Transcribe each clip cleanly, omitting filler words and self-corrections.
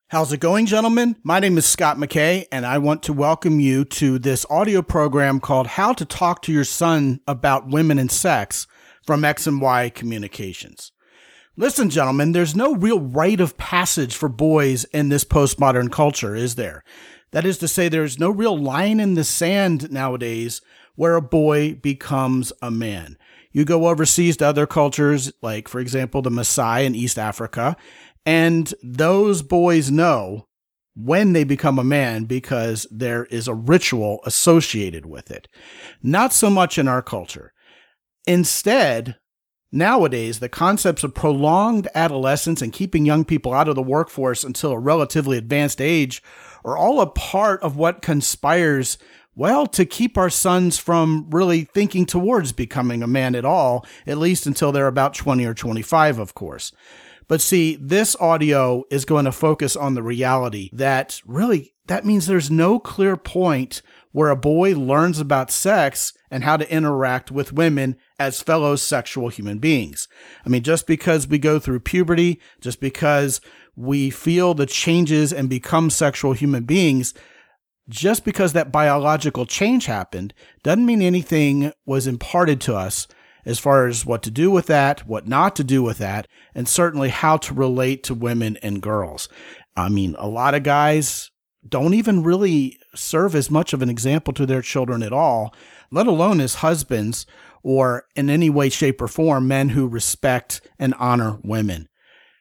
How's it going, gentlemen? My name is Scott McKay, and I want to welcome you to this audio program called How to Talk to Your Son About Women and Sex from X and Y Communications. Listen, gentlemen, there's no real rite of passage for boys in this postmodern culture, is there? That is to say, there's no real line in the sand nowadays where a boy becomes a man. You go overseas to other cultures, like, for example, the Maasai in East Africa, and those boys know when they become a man because there is a ritual associated with it. Not so much in our culture. Instead, nowadays, the concepts of prolonged adolescence and keeping young people out of the workforce until a relatively advanced age are all a part of what conspires, well, to keep our sons from really thinking towards becoming a man at all, at least until they're about 20 or 25, of course. But see, this audio is going to focus on the reality that really, that means there's no clear point where a boy learns about sex and how to interact with women as fellow sexual human beings. I mean, just because we go through puberty, just because we feel the changes and become sexual human beings, just because that biological change happened, doesn't mean anything was imparted to us as far as what to do with that, what not to do with that, and certainly how to relate to women and girls. I mean, a lot of guys don't even really serve as much of an example to their children at all, let alone as husbands or in any way, shape, or form, men who respect and honor women.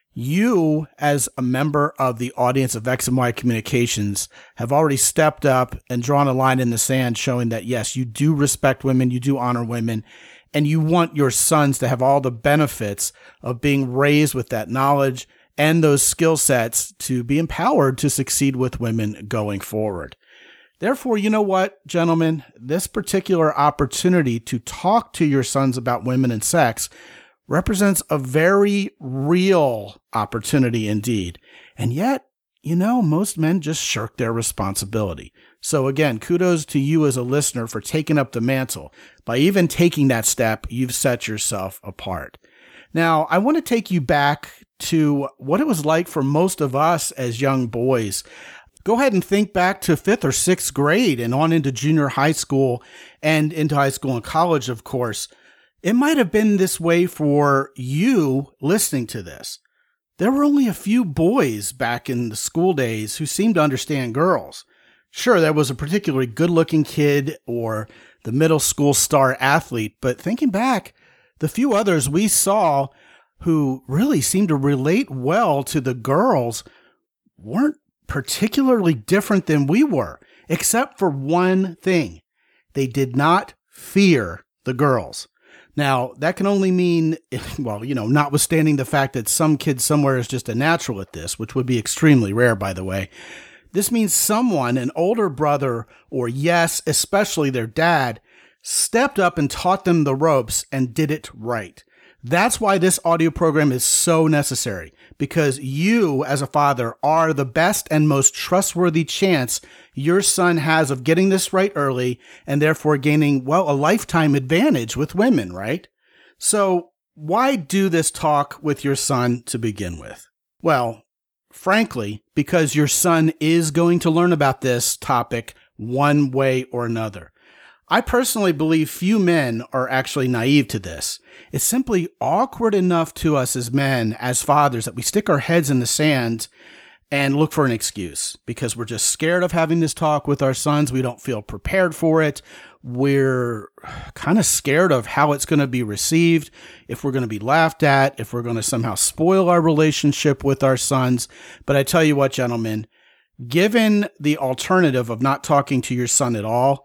You, as a member of the audience of X and Y Communications, have already stepped up and drawn a line in the sand showing that, yes, you do respect women, you do honor women, and you want your sons to have all the benefits of being raised with that knowledge and those skill sets to be empowered to succeed with women going forward. Therefore, you know what, gentlemen? This particular opportunity to talk to your sons about women and sex represents a very real opportunity indeed. And yet, you know, most men just shirk their responsibility. So again, kudos to you as a listener for taking up the mantle. By even taking that step, you've set yourself apart. Now, I want to take you back to what it was like for most of us as young boys. Go ahead and think back to 5th or 6th grade and on into junior high school and into high school and college, of course. It might have been this way for you listening to this. There were only a few boys back in the school days who seemed to understand girls. Sure, there was a particularly good-looking kid or the middle school star athlete, but thinking back, the few others we saw who really seemed to relate well to the girls weren't particularly different than we were, except for one thing. They did not fear the girls. Now, that can only mean, well, you know, notwithstanding the fact that some kid somewhere is just a natural at this, which would be extremely rare, by the way. This means someone, an older brother, or yes, especially their dad, stepped up and taught them the ropes and did it right. That's why this audio program is so necessary, because you, as a father, are the best and most trustworthy chance your son has of getting this right early and therefore gaining, well, a lifetime advantage with women, right? So why do this talk with your son to begin with? Well, frankly, because your son is going to learn about this topic one way or another. I personally believe few men are actually naive to this. It's simply awkward enough to us as men, as fathers, that we stick our heads in the sand and look for an excuse because we're just scared of having this talk with our sons. We don't feel prepared for it. We're kind of scared of how it's going to be received, if we're going to be laughed at, if we're going to somehow spoil our relationship with our sons. But I tell you what, gentlemen, given the alternative of not talking to your son at all,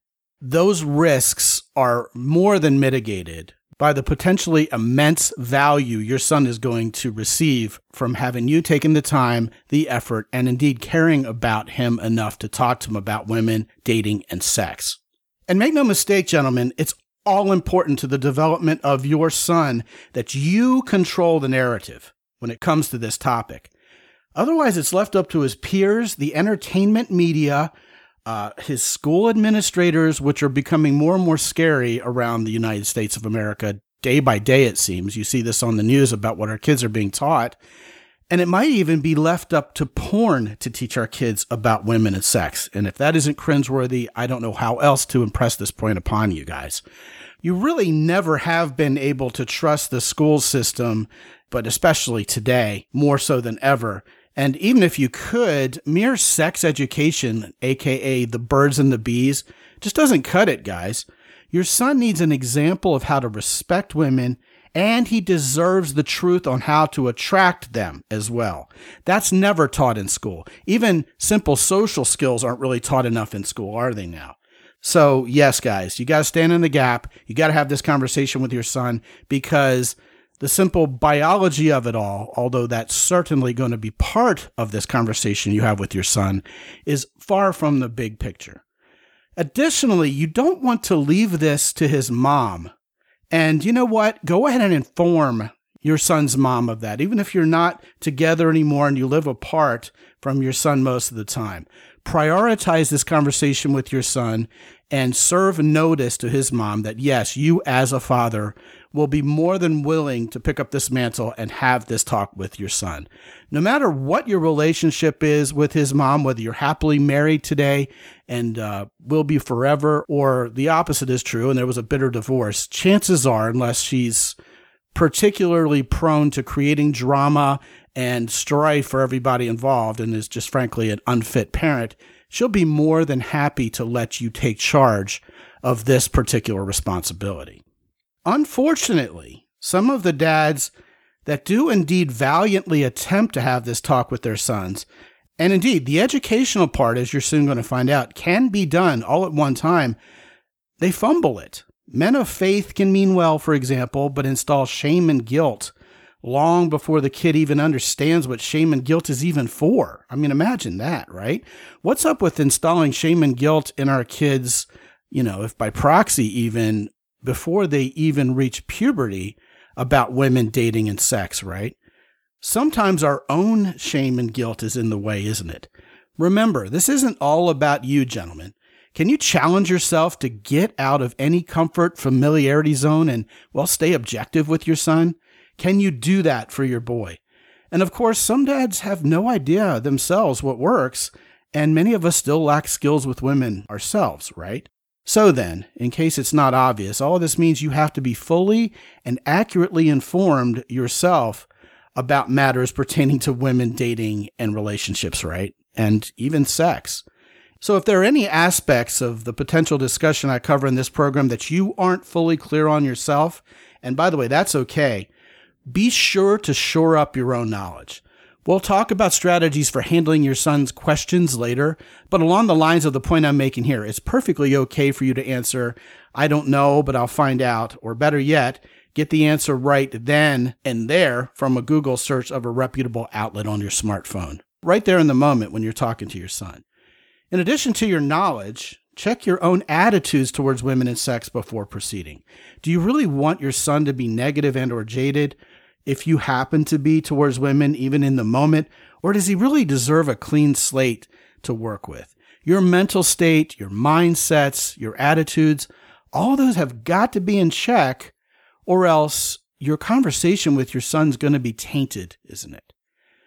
those risks are more than mitigated by the potentially immense value your son is going to receive from having you taken the time, the effort, and indeed caring about him enough to talk to him about women, dating, and sex. And make no mistake, gentlemen, it's all important to the development of your son that you control the narrative when it comes to this topic. Otherwise, it's left up to his peers, the entertainment media, his school administrators, which are becoming more and more scary around the United States of America day by day, it seems. You see this on the news about what our kids are being taught. And it might even be left up to porn to teach our kids about women and sex. And if that isn't cringeworthy, I don't know how else to impress this point upon you guys. You really never have been able to trust the school system, but especially today, more so than ever. And even if you could, mere sex education, aka the birds and the bees, just doesn't cut it, guys. Your son needs an example of how to respect women, and he deserves the truth on how to attract them as well. That's never taught in school. Even simple social skills aren't really taught enough in school, are they now? So yes, guys, you got to stand in the gap. You got to have this conversation with your son, because the simple biology of it all, although that's certainly going to be part of this conversation you have with your son, is far from the big picture. Additionally, you don't want to leave this to his mom. And you know what? Go ahead and inform your son's mom of that, even if you're not together anymore and you live apart from your son most of the time. Prioritize this conversation with your son and serve notice to his mom that, yes, you as a father will be more than willing to pick up this mantle and have this talk with your son. No matter what your relationship is with his mom, whether you're happily married today and will be forever, or the opposite is true and there was a bitter divorce, chances are, unless she's particularly prone to creating drama and strife for everybody involved and is just frankly an unfit parent, she'll be more than happy to let you take charge of this particular responsibility. Unfortunately, some of the dads that do indeed valiantly attempt to have this talk with their sons, and indeed the educational part, as you're soon going to find out, can be done all at one time, they fumble it. Men of faith can mean well, for example, but install shame and guilt long before the kid even understands what shame and guilt is even for. I mean, imagine that, right? What's up with installing shame and guilt in our kids, if by proxy even, before they even reach puberty about women dating and sex, right? Sometimes our own shame and guilt is in the way, isn't it? Remember, this isn't all about you, gentlemen. Can you challenge yourself to get out of any comfort, familiarity zone and, stay objective with your son? Can you do that for your boy? And of course, some dads have no idea themselves what works, and many of us still lack skills with women ourselves, right? So then, in case it's not obvious, all of this means you have to be fully and accurately informed yourself about matters pertaining to women dating and relationships, right? And even sex. So if there are any aspects of the potential discussion I cover in this program that you aren't fully clear on yourself, and by the way, that's okay, be sure to shore up your own knowledge. We'll talk about strategies for handling your son's questions later, but along the lines of the point I'm making here, it's perfectly okay for you to answer, I don't know, but I'll find out, or better yet, get the answer right then and there from a Google search of a reputable outlet on your smartphone, right there in the moment when you're talking to your son. In addition to your knowledge, check your own attitudes towards women and sex before proceeding. Do you really want your son to be negative and or jaded, if you happen to be, towards women even in the moment, or does he really deserve a clean slate to work with? Your mental state, your mindsets, your attitudes, all those have got to be in check, or else your conversation with your son's going to be tainted, isn't it?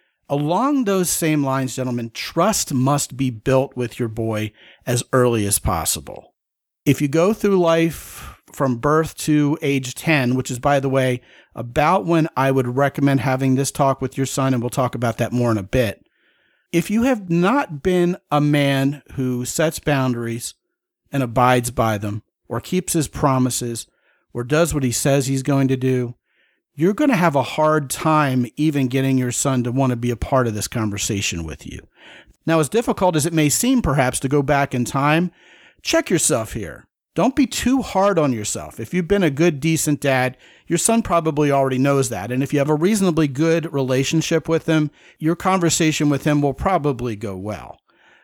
Along those same lines, gentlemen, trust must be built with your boy as early as possible. If you go through life from birth to age 10, which is, by the way, about when I would recommend having this talk with your son, and we'll talk about that more in a bit. If you have not been a man who sets boundaries and abides by them, or keeps his promises, or does what he says he's going to do, you're going to have a hard time even getting your son to want to be a part of this conversation with you. Now, as difficult as it may seem perhaps to go back in time, check yourself here. Don't be too hard on yourself. If you've been a good, decent dad, your son probably already knows that. And if you have a reasonably good relationship with him, your conversation with him will probably go well.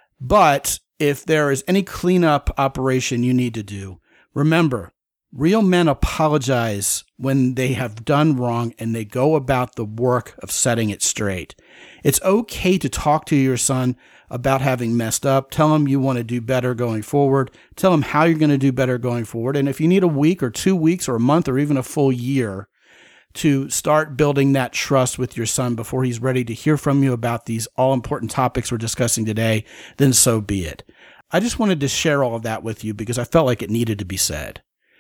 But if there is any cleanup operation you need to do, remember, real men apologize when they have done wrong and they go about the work of setting it straight. It's okay to talk to your son about having messed up. Tell him you want to do better going forward. Tell him how you're going to do better going forward. And if you need a week or 2 weeks or a month or even a full year to start building that trust with your son before he's ready to hear from you about these all-important topics we're discussing today, then so be it. I just wanted to share all of that with you because I felt like it needed to be said.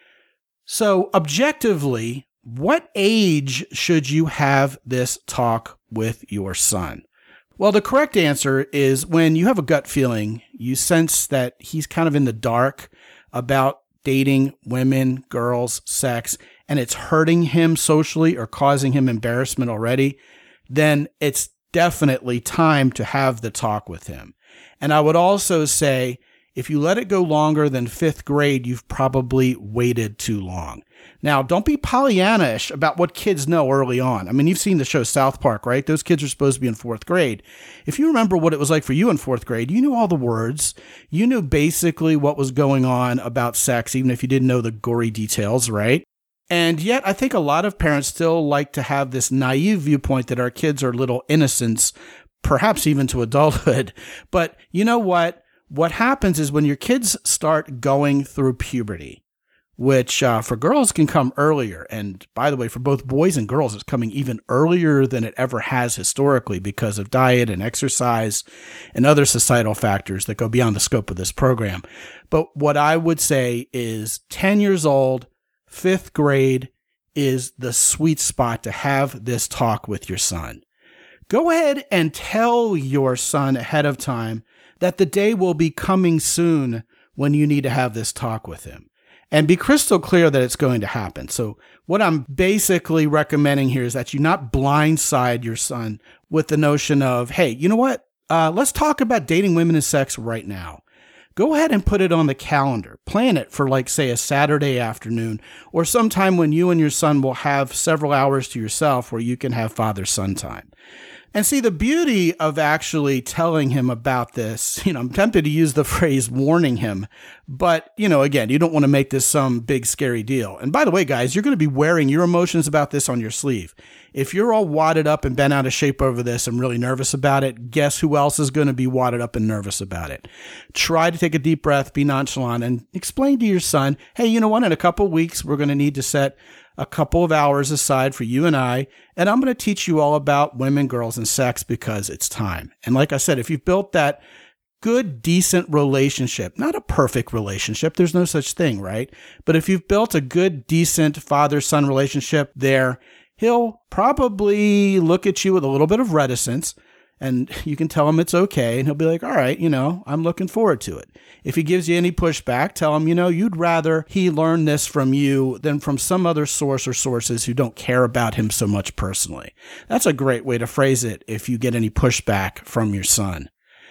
So objectively, what age should you have this talk with your son? Well, the correct answer is when you have a gut feeling, you sense that he's kind of in the dark about dating women, girls, sex, and it's hurting him socially or causing him embarrassment already, then it's definitely time to have the talk with him. And I would also say, if you let it go longer than 5th grade, you've probably waited too long. Now, don't be Pollyanna-ish about what kids know early on. I mean, you've seen the show South Park, right? Those kids are supposed to be in 4th grade. If you remember what it was like for you in 4th grade, you knew all the words. You knew basically what was going on about sex, even if you didn't know the gory details, right? And yet, I think a lot of parents still like to have this naive viewpoint that our kids are little innocents, perhaps even to adulthood. But you know what? What happens is when your kids start going through puberty, which for girls can come earlier. And by the way, for both boys and girls, it's coming even earlier than it ever has historically because of diet and exercise and other societal factors that go beyond the scope of this program. But what I would say is 10 years old, 5th grade is the sweet spot to have this talk with your son. Go ahead and tell your son ahead of time that the day will be coming soon when you need to have this talk with him. And be crystal clear that it's going to happen. So what I'm basically recommending here is that you not blindside your son with the notion of, hey, you know what? Let's talk about dating women and sex right now. Go ahead and put it on the calendar. Plan it for, like, say, a Saturday afternoon or sometime when you and your son will have several hours to yourself where you can have father-son time. And see, the beauty of actually telling him about this, I'm tempted to use the phrase warning him, but, again, you don't want to make this some big scary deal. And by the way, guys, you're going to be wearing your emotions about this on your sleeve. If you're all wadded up and bent out of shape over this and really nervous about it, guess who else is going to be wadded up and nervous about it? Try to take a deep breath, be nonchalant, and explain to your son, hey, you know what? In a couple of weeks, we're going to need to set a couple of hours aside for you and I'm going to teach you all about women, girls, and sex because it's time. And like I said, if you've built that good, decent relationship, not a perfect relationship, there's no such thing, right? But if you've built a good, decent father-son relationship there, he'll probably look at you with a little bit of reticence, and you can tell him it's okay, and he'll be like, all right, I'm looking forward to it. If he gives you any pushback, tell him, you'd rather he learn this from you than from some other source or sources who don't care about him so much personally. That's a great way to phrase it if you get any pushback from your son.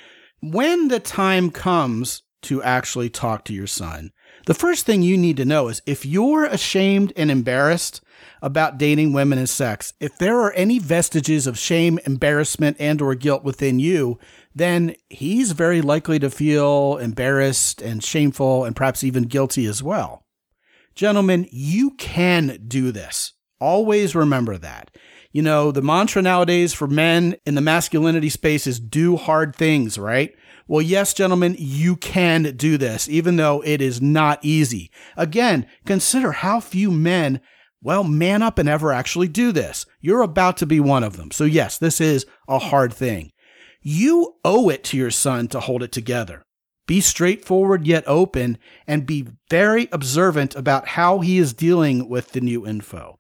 When the time comes to actually talk to your son, the first thing you need to know is if you're ashamed and embarrassed about dating women and sex, if there are any vestiges of shame, embarrassment, and or guilt within you, then he's very likely to feel embarrassed and shameful and perhaps even guilty as well. Gentlemen, you can do this. Always remember that. The mantra nowadays for men in the masculinity space is do hard things, right? Well, yes, gentlemen, you can do this, even though it is not easy. Again, consider how few men man up and ever actually do this. You're about to be one of them. So yes, this is a hard thing. You owe it to your son to hold it together. Be straightforward yet open and be very observant about how he is dealing with the new info.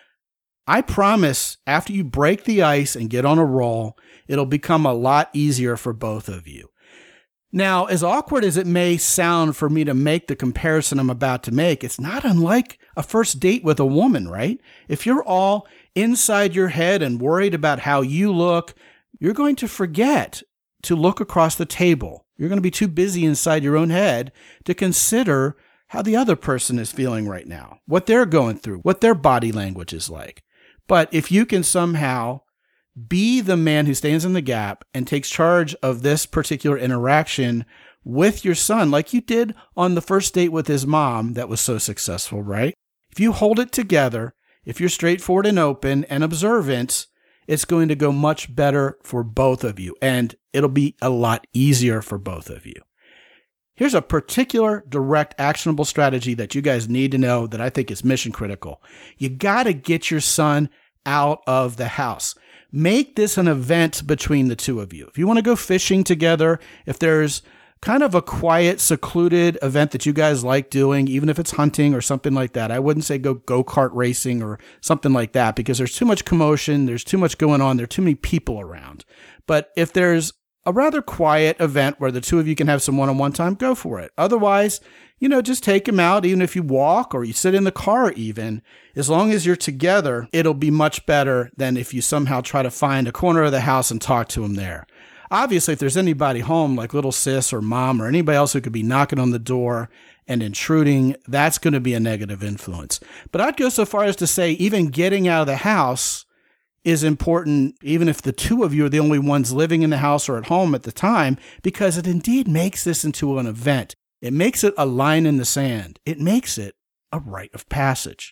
I promise after you break the ice and get on a roll, it'll become a lot easier for both of you. Now, as awkward as it may sound for me to make the comparison I'm about to make, it's not unlike a first date with a woman, right? If you're all inside your head and worried about how you look, you're going to forget to look across the table. You're going to be too busy inside your own head to consider how the other person is feeling right now, what they're going through, what their body language is like. But if you can somehow be the man who stands in the gap and takes charge of this particular interaction with your son, like you did on the first date with his mom that was so successful, right? If you hold it together, if you're straightforward and open and observant, it's going to go much better for both of you, and it'll be a lot easier for both of you. Here's a particular direct actionable strategy that you guys need to know that I think is mission critical. You got to get your son out of the house. Make this an event between the two of you. If you want to go fishing together, if there's kind of a quiet, secluded event that you guys like doing, even if it's hunting or something like that, I wouldn't say go-kart racing or something like that because there's too much commotion, there's too much going on, there are too many people around. But if there's a rather quiet event where the two of you can have some one-on-one time, go for it. Otherwise, just take him out, even if you walk or you sit in the car even. As long as you're together, it'll be much better than if you somehow try to find a corner of the house and talk to him there. Obviously, if there's anybody home, like little sis or mom or anybody else who could be knocking on the door and intruding, that's going to be a negative influence. But I'd go so far as to say even getting out of the house is important, even if the two of you are the only ones living in the house or at home at the time, because it indeed makes this into an event. It makes it a line in the sand. It makes it a rite of passage.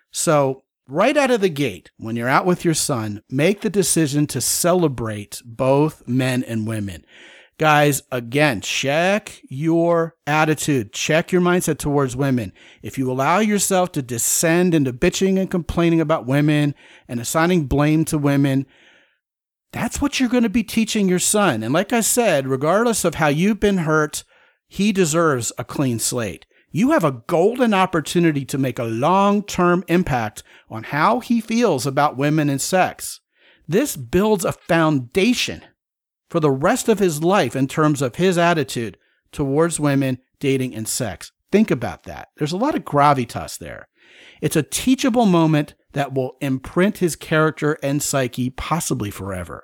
So right out of the gate, when you're out with your son, make the decision to celebrate both men and women. Guys, again, check your attitude. Check your mindset towards women. If you allow yourself to descend into bitching and complaining about women and assigning blame to women, that's what you're going to be teaching your son. And like I said, regardless of how you've been hurt, he deserves a clean slate. You have a golden opportunity to make a long-term impact on how he feels about women and sex. This builds a foundation for the rest of his life in terms of his attitude towards women, dating, and sex. Think about that. There's a lot of gravitas there. It's a teachable moment that will imprint his character and psyche possibly forever.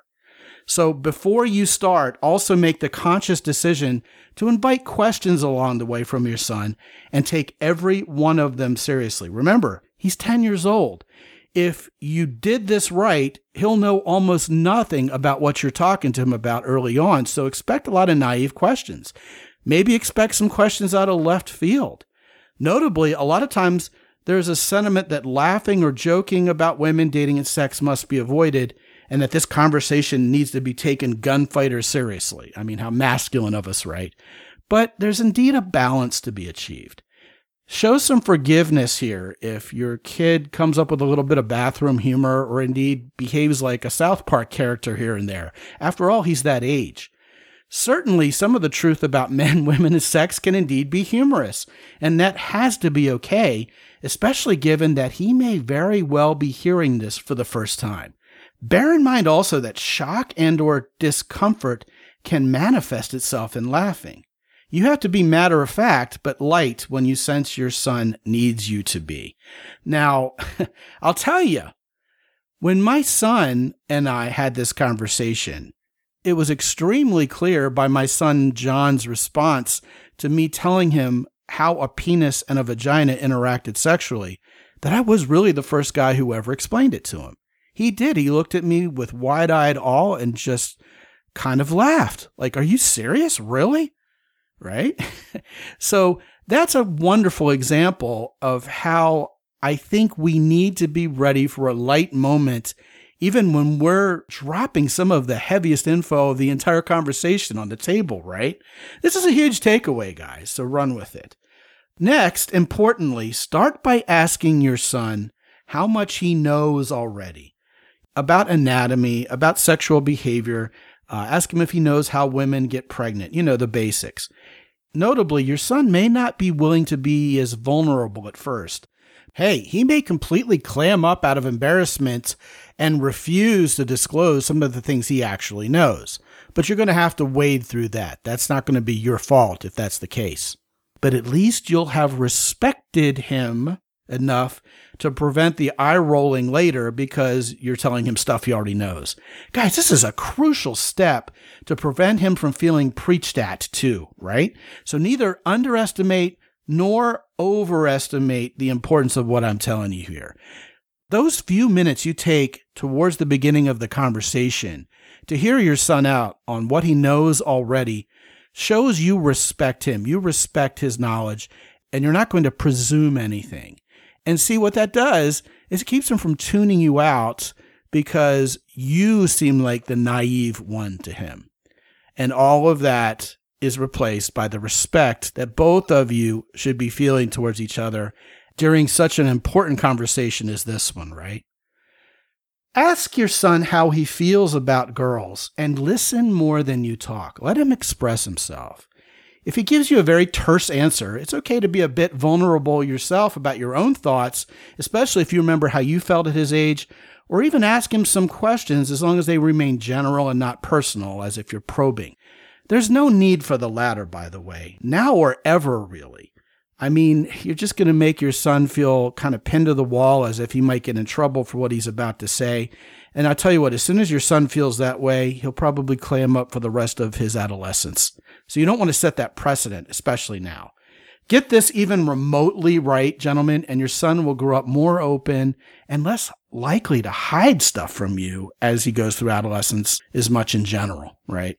So before you start, also make the conscious decision to invite questions along the way from your son and take every one of them seriously. Remember, he's 10 years old. If you did this right, he'll know almost nothing about what you're talking to him about early on. So expect a lot of naive questions. Maybe expect some questions out of left field. Notably, a lot of times there's a sentiment that laughing or joking about women, dating, and sex must be avoided, and that this conversation needs to be taken gunfighter seriously. I mean, how masculine of us, right? But there's indeed a balance to be achieved. Show some forgiveness here if your kid comes up with a little bit of bathroom humor or indeed behaves like a South Park character here and there. After all, he's that age. Certainly, some of the truth about men, women, and sex can indeed be humorous, and that has to be okay, especially given that he may very well be hearing this for the first time. Bear in mind also that shock and/or discomfort can manifest itself in laughing. You have to be matter of fact, but light when you sense your son needs you to be. Now, I'll tell you, when my son and I had this conversation, it was extremely clear by my son John's response to me telling him how a penis and a vagina interacted sexually that I was really the first guy who ever explained it to him. He did. He looked at me with wide-eyed awe and just kind of laughed. Like, are you serious? Really? Right? So that's a wonderful example of how I think we need to be ready for a light moment, even when we're dropping some of the heaviest info of the entire conversation on the table, right? This is a huge takeaway, guys, so run with it. Next, importantly, start by asking your son how much he knows already about anatomy, about sexual behavior. Ask him if he knows how women get pregnant, the basics. Notably, your son may not be willing to be as vulnerable at first. Hey, he may completely clam up out of embarrassment and refuse to disclose some of the things he actually knows. But you're going to have to wade through that. That's not going to be your fault if that's the case. But at least you'll have respected him enough to prevent the eye rolling later because you're telling him stuff he already knows. Guys, this is a crucial step to prevent him from feeling preached at too, right? So neither underestimate nor overestimate the importance of what I'm telling you here. Those few minutes you take towards the beginning of the conversation to hear your son out on what he knows already shows you respect him, you respect his knowledge, and you're not going to presume anything. And see, what that does is it keeps him from tuning you out because you seem like the naive one to him. And all of that is replaced by the respect that both of you should be feeling towards each other during such an important conversation as this one, right? Ask your son how he feels about girls and listen more than you talk. Let him express himself. If he gives you a very terse answer, it's okay to be a bit vulnerable yourself about your own thoughts, especially if you remember how you felt at his age, or even ask him some questions as long as they remain general and not personal, as if you're probing. There's no need for the latter, by the way, now or ever, really. I mean, you're just going to make your son feel kind of pinned to the wall as if he might get in trouble for what he's about to say. And I'll tell you what, as soon as your son feels that way, he'll probably clam up for the rest of his adolescence. So you don't want to set that precedent, especially now. Get this even remotely right, gentlemen, and your son will grow up more open and less likely to hide stuff from you as he goes through adolescence as much in general, right?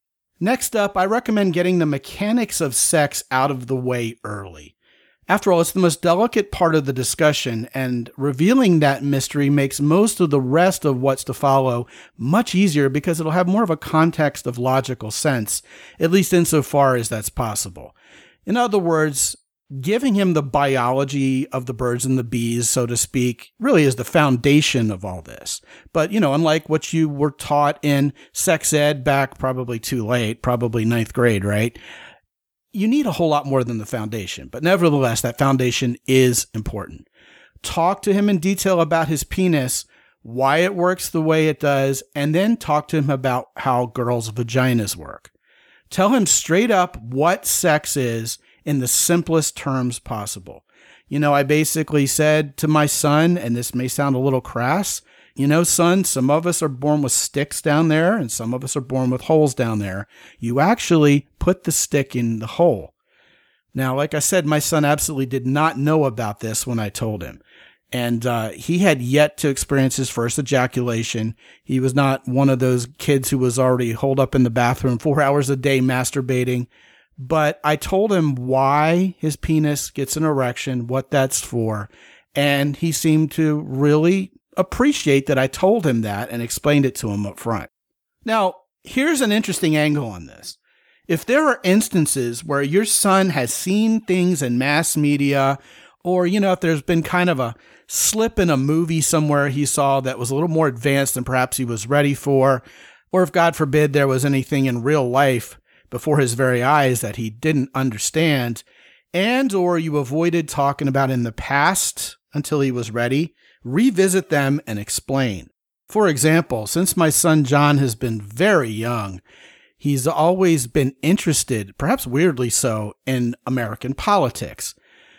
Next up, I recommend getting the mechanics of sex out of the way early. After all, it's the most delicate part of the discussion, and revealing that mystery makes most of the rest of what's to follow much easier because it'll have more of a context of logical sense, at least insofar as that's possible. In other words, giving him the biology of the birds and the bees, so to speak, really is the foundation of all this. But, unlike what you were taught in sex ed back probably too late, probably ninth grade, right? You need a whole lot more than the foundation. But nevertheless, that foundation is important. Talk to him in detail about his penis, why it works the way it does, and then talk to him about how girls' vaginas work. Tell him straight up what sex is in the simplest terms possible. I basically said to my son, and this may sound a little crass, son, some of us are born with sticks down there and some of us are born with holes down there. You actually put the stick in the hole. Now, like I said, my son absolutely did not know about this when I told him. And he had yet to experience his first ejaculation. He was not one of those kids who was already holed up in the bathroom 4 hours a day masturbating. But I told him why his penis gets an erection, what that's for, and he seemed to really appreciate that I told him that and explained it to him up front. Now, here's an interesting angle on this. If there are instances where your son has seen things in mass media, or, if there's been kind of a slip in a movie somewhere he saw that was a little more advanced than perhaps he was ready for, or if, God forbid, there was anything in real life before his very eyes that he didn't understand, and or you avoided talking about in the past until he was ready, revisit them and explain. For example, since my son John has been very young, he's always been interested, perhaps weirdly so, in American politics.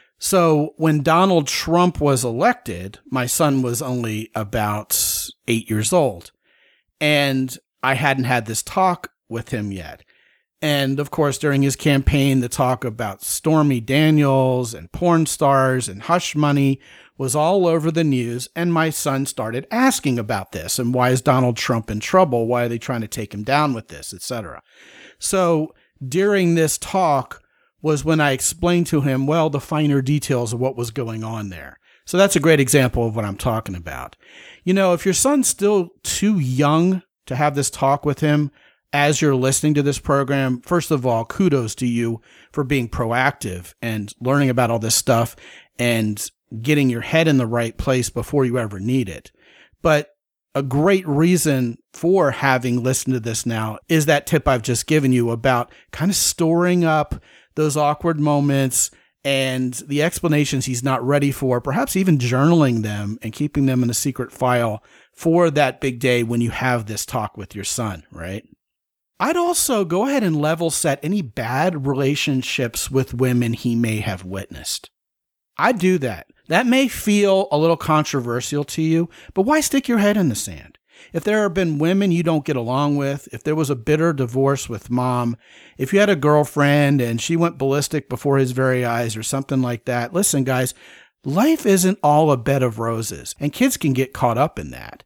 So when Donald Trump was elected, my son was only about 8 years old, and I hadn't had this talk with him yet. And of course, during his campaign, the talk about Stormy Daniels and porn stars and hush money was all over the news. And my son started asking about this. And why is Donald Trump in trouble? Why are they trying to take him down with this, etc.? So during this talk was when I explained to him, the finer details of what was going on there. So that's a great example of what I'm talking about. If your son's still too young to have this talk with him, as you're listening to this program, first of all, kudos to you for being proactive and learning about all this stuff and getting your head in the right place before you ever need it. But a great reason for having listened to this now is that tip I've just given you about kind of storing up those awkward moments and the explanations he's not ready for, perhaps even journaling them and keeping them in a secret file for that big day when you have this talk with your son, right? I'd also go ahead and level set any bad relationships with women he may have witnessed. I'd do that. That may feel a little controversial to you, but why stick your head in the sand? If there have been women you don't get along with, if there was a bitter divorce with mom, if you had a girlfriend and she went ballistic before his very eyes or something like that, listen, guys, life isn't all a bed of roses, and kids can get caught up in that.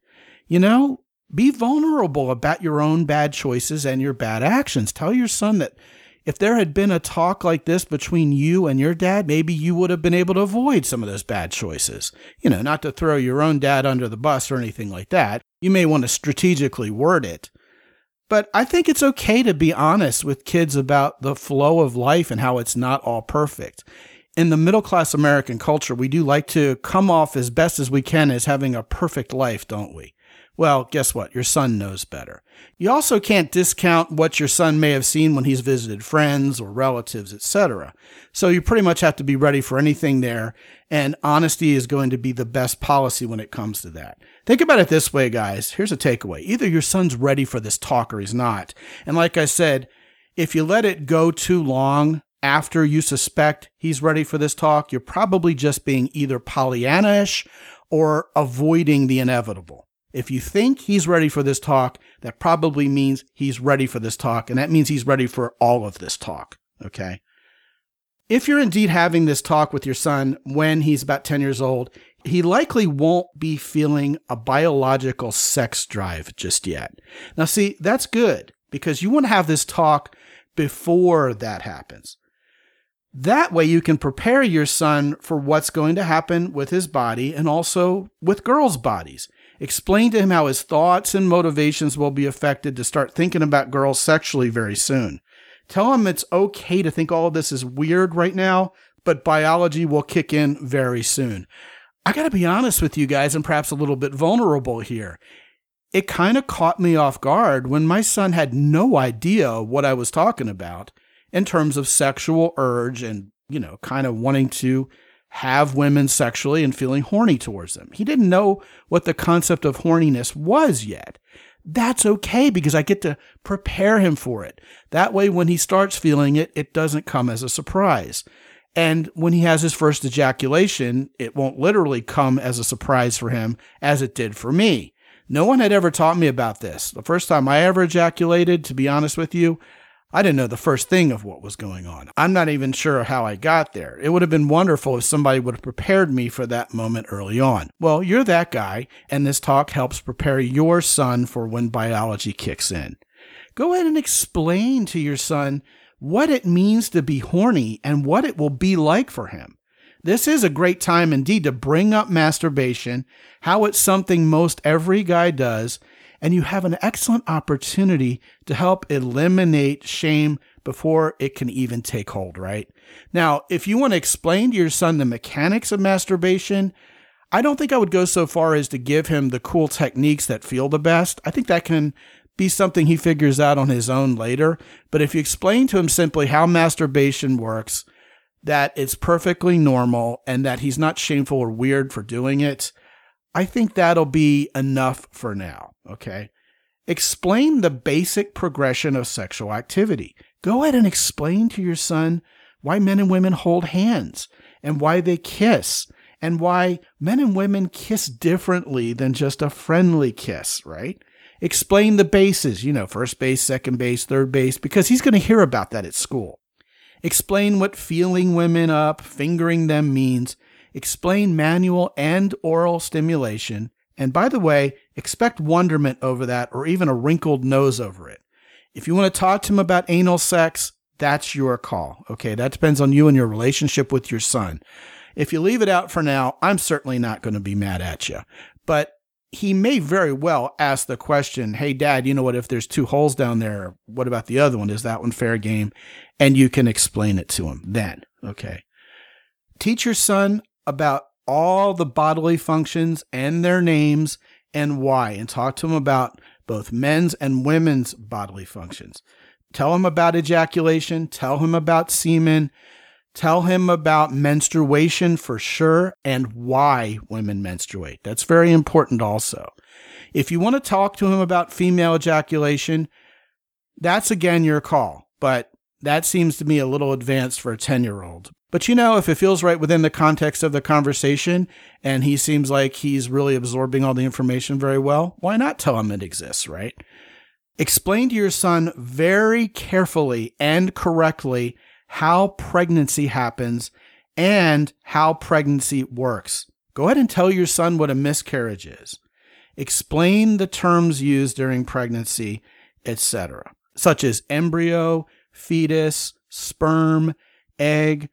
Be vulnerable about your own bad choices and your bad actions. Tell your son that if there had been a talk like this between you and your dad, maybe you would have been able to avoid some of those bad choices. Not to throw your own dad under the bus or anything like that. You may want to strategically word it. But I think it's okay to be honest with kids about the flow of life and how it's not all perfect. In the middle-class American culture, we do like to come off as best as we can as having a perfect life, don't we? Well, guess what? Your son knows better. You also can't discount what your son may have seen when he's visited friends or relatives, etc. So you pretty much have to be ready for anything there, and honesty is going to be the best policy when it comes to that. Think about it this way, guys. Here's a takeaway. Either your son's ready for this talk or he's not. And like I said, if you let it go too long after you suspect he's ready for this talk, you're probably just being either Pollyanna-ish or avoiding the inevitable. If you think he's ready for this talk, that probably means he's ready for this talk, and that means he's ready for all of this talk, okay? If you're indeed having this talk with your son when he's about 10 years old, he likely won't be feeling a biological sex drive just yet. Now, see, that's good because you want to have this talk before that happens. That way you can prepare your son for what's going to happen with his body and also with girls' bodies. Explain to him how his thoughts and motivations will be affected to start thinking about girls sexually very soon. Tell him it's okay to think all of this is weird right now, but biology will kick in very soon. I got to be honest with you guys and perhaps a little bit vulnerable here. It kind of caught me off guard when my son had no idea what I was talking about in terms of sexual urge and, kind of wanting to have women sexually and feeling horny towards them. He didn't know what the concept of horniness was yet. That's okay because I get to prepare him for it. That way, when he starts feeling it, it doesn't come as a surprise. And when he has his first ejaculation, it won't literally come as a surprise for him as it did for me. No one had ever taught me about this. The first time I ever ejaculated, to be honest with you, I didn't know the first thing of what was going on. I'm not even sure how I got there. It would have been wonderful if somebody would have prepared me for that moment early on. Well, you're that guy, and this talk helps prepare your son for when biology kicks in. Go ahead and explain to your son what it means to be horny and what it will be like for him. This is a great time indeed to bring up masturbation, how it's something most every guy does, and you have an excellent opportunity to help eliminate shame before it can even take hold, right? Now, if you want to explain to your son the mechanics of masturbation, I don't think I would go so far as to give him the cool techniques that feel the best. I think that can be something he figures out on his own later. But if you explain to him simply how masturbation works, that it's perfectly normal and that he's not shameful or weird for doing it, I think that'll be enough for now, okay? Explain the basic progression of sexual activity. Go ahead and explain to your son why men and women hold hands and why they kiss and why men and women kiss differently than just a friendly kiss, right? Explain the bases, first base, second base, third base, because he's going to hear about that at school. Explain what feeling women up, fingering them means. Explain manual and oral stimulation. And by the way, expect wonderment over that or even a wrinkled nose over it. If you want to talk to him about anal sex, that's your call. Okay, that depends on you and your relationship with your son. If you leave it out for now, I'm certainly not going to be mad at you. But he may very well ask the question, hey, Dad, you know what, if there's two holes down there, what about the other one? Is that one fair game? And you can explain it to him then, okay? Teach your son about all the bodily functions and their names and why, and talk to him about both men's and women's bodily functions. Tell him about ejaculation, tell him about semen, tell him about menstruation for sure, and why women menstruate. That's very important also. If you want to talk to him about female ejaculation, that's again your call, but that seems to me a little advanced for a 10-year-old. But if it feels right within the context of the conversation and he seems like he's really absorbing all the information very well, why not tell him it exists, right? Explain to your son very carefully and correctly how pregnancy happens and how pregnancy works. Go ahead and tell your son what a miscarriage is. Explain the terms used during pregnancy, etc., such as embryo, fetus, sperm, egg,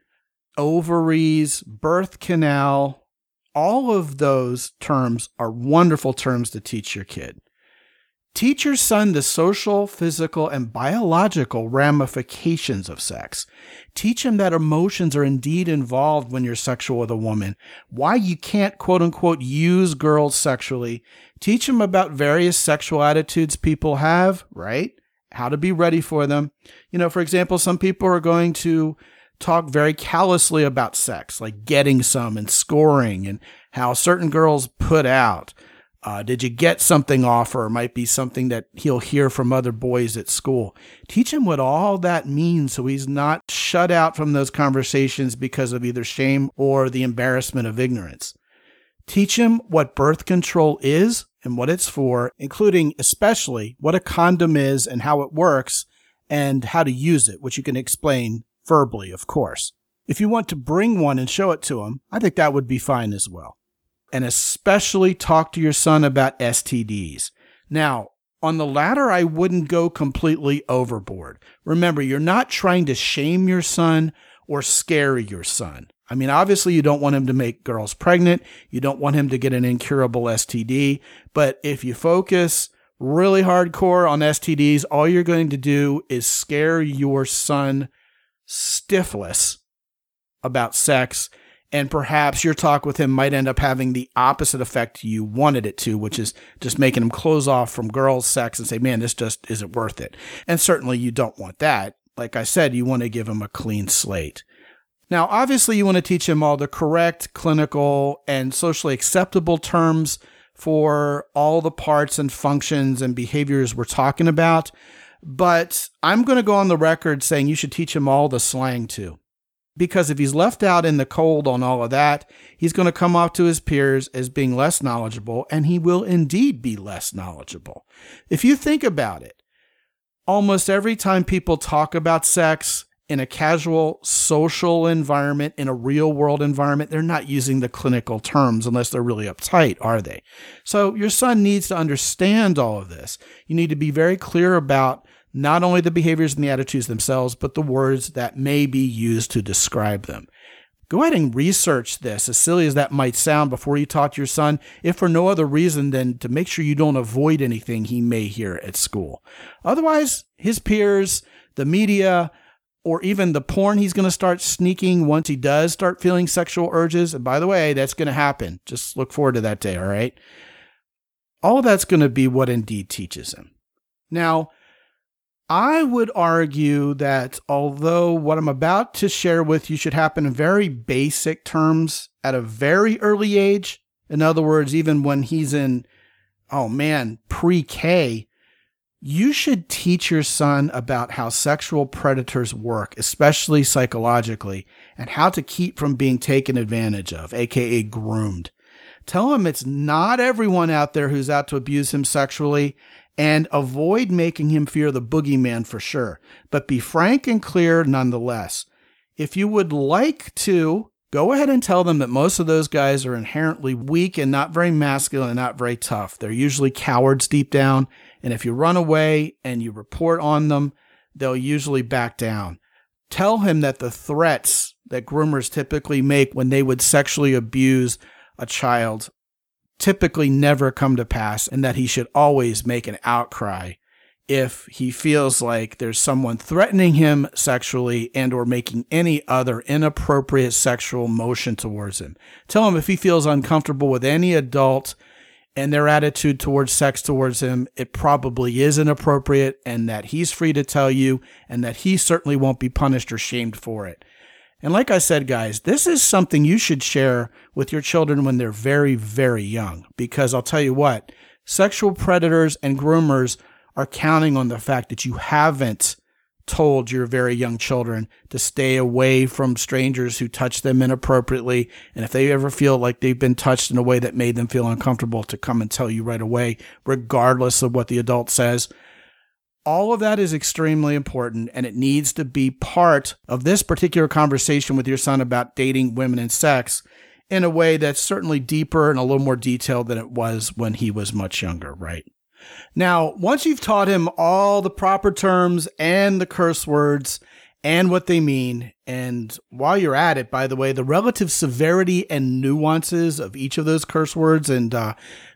ovaries, birth canal. All of those terms are wonderful terms to teach your kid. Teach your son the social, physical, and biological ramifications of sex. Teach him that emotions are indeed involved when you're sexual with a woman, why you can't quote unquote use girls sexually. Teach him about various sexual attitudes people have, right? How to be ready for them. For example, some people are going to talk very callously about sex, like getting some and scoring and how certain girls put out. Did you get something off her? Might be something that he'll hear from other boys at school. Teach him what all that means so he's not shut out from those conversations because of either shame or the embarrassment of ignorance. Teach him what birth control is and what it's for, including especially what a condom is and how it works and how to use it, which you can explain verbally, of course. If you want to bring one and show it to him, I think that would be fine as well. And especially talk to your son about STDs. Now, on the latter, I wouldn't go completely overboard. Remember, you're not trying to shame your son or scare your son. I mean, obviously, you don't want him to make girls pregnant. You don't want him to get an incurable STD. But if you focus really hardcore on STDs, all you're going to do is scare your son stiffless about sex. And perhaps your talk with him might end up having the opposite effect you wanted it to, which is just making him close off from girls' sex and say, man, this just isn't worth it. And certainly you don't want that. Like I said, you want to give him a clean slate. Now, obviously, you want to teach him all the correct, clinical, and socially acceptable terms for all the parts and functions and behaviors we're talking about. But I'm going to go on the record saying you should teach him all the slang too. Because if he's left out in the cold on all of that, he's going to come off to his peers as being less knowledgeable, and he will indeed be less knowledgeable. If you think about it, almost every time people talk about sex in a casual social environment, in a real world environment, they're not using the clinical terms unless they're really uptight, are they? So your son needs to understand all of this. You need to be very clear about not only the behaviors and the attitudes themselves, but the words that may be used to describe them. Go ahead and research this, as silly as that might sound, before you talk to your son, if for no other reason than to make sure you don't avoid anything he may hear at school. Otherwise, his peers, the media, or even the porn he's going to start sneaking once he does start feeling sexual urges. And by the way, that's going to happen. Just look forward to that day, all right? All that's going to be what Indeed teaches him. Now, I would argue that although what I'm about to share with you should happen in very basic terms at a very early age, in other words, even when he's in, pre-K, you should teach your son about how sexual predators work, especially psychologically, and how to keep from being taken advantage of, aka groomed. Tell him it's not everyone out there who's out to abuse him sexually, and avoid making him fear the boogeyman for sure, but be frank and clear nonetheless. If you would like to, go ahead and tell them that most of those guys are inherently weak and not very masculine and not very tough. They're usually cowards deep down, and if you run away and you report on them, they'll usually back down. Tell him that the threats that groomers typically make when they would sexually abuse a child typically never come to pass, and that he should always make an outcry if he feels like there's someone threatening him sexually and or making any other inappropriate sexual motion towards him. Tell him if he feels uncomfortable with any adult and their attitude towards sex towards him, it probably is inappropriate, and that he's free to tell you, and that he certainly won't be punished or shamed for it. And like I said, guys, this is something you should share with your children when they're very, very young, because I'll tell you what, sexual predators and groomers are counting on the fact that you haven't told your very young children to stay away from strangers who touch them inappropriately. And if they ever feel like they've been touched in a way that made them feel uncomfortable, to come and tell you right away, regardless of what the adult says. All of that is extremely important, and it needs to be part of this particular conversation with your son about dating, women, and sex in a way that's certainly deeper and a little more detailed than it was when he was much younger, right? Now, once you've taught him all the proper terms and the curse words and what they mean, and while you're at it, by the way, the relative severity and nuances of each of those curse words and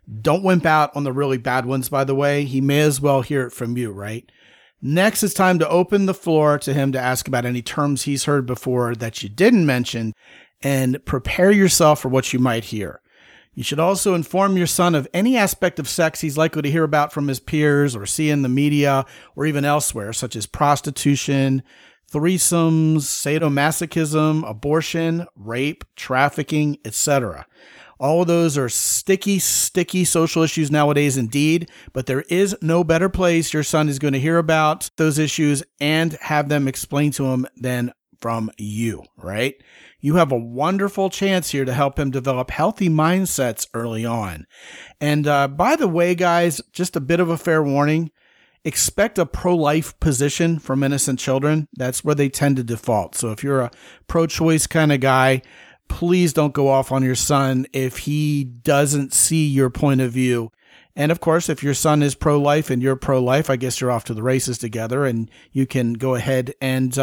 Don't wimp out on the really bad ones, by the way. He may as well hear it from you, right? Next, it's time to open the floor to him to ask about any terms he's heard before that you didn't mention, and prepare yourself for what you might hear. You should also inform your son of any aspect of sex he's likely to hear about from his peers or see in the media or even elsewhere, such as prostitution, threesomes, sadomasochism, abortion, rape, trafficking, etc. All of those are sticky social issues nowadays indeed, but there is no better place your son is going to hear about those issues and have them explained to him than from you, right? You have a wonderful chance here to help him develop healthy mindsets early on. And by the way, guys, just a bit of a fair warning, expect a pro-life position from innocent children. That's where they tend to default. So if you're a pro-choice kind of guy, please don't go off on your son if he doesn't see your point of view. And of course, if your son is pro-life and you're pro-life, I guess you're off to the races together, and you can go ahead and